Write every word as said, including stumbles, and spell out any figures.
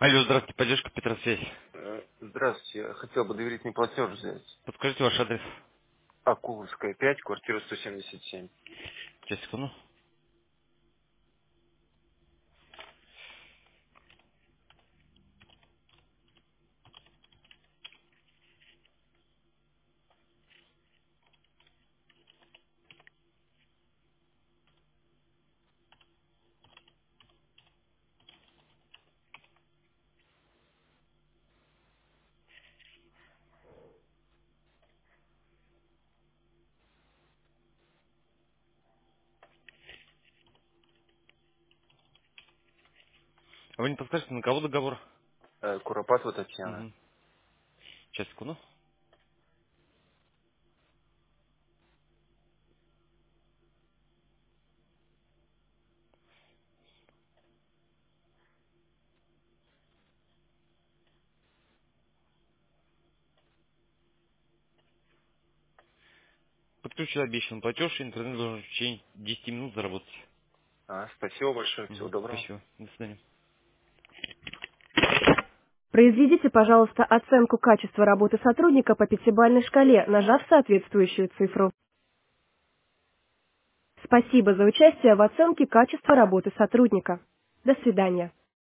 Алло, здравствуйте, поддержка Петросвязь. Э, Здравствуйте, я хотел бы доверительный платеж взять. Подскажите ваш адрес. Акуловская, пять, квартира сто семьдесят семь. Сейчас, секунду. А вы не подскажете, на кого договор? Э, Куропатова Татьяна. Угу. Сейчас, секунду. Подключил обещанный платеж, и интернет должен в течение десяти минут заработать. А, спасибо большое, всего Угу. доброго. Спасибо. До свидания. Произведите, пожалуйста, оценку качества работы сотрудника по пятибалльной шкале, нажав соответствующую цифру. Спасибо за участие в оценке качества работы сотрудника. До свидания.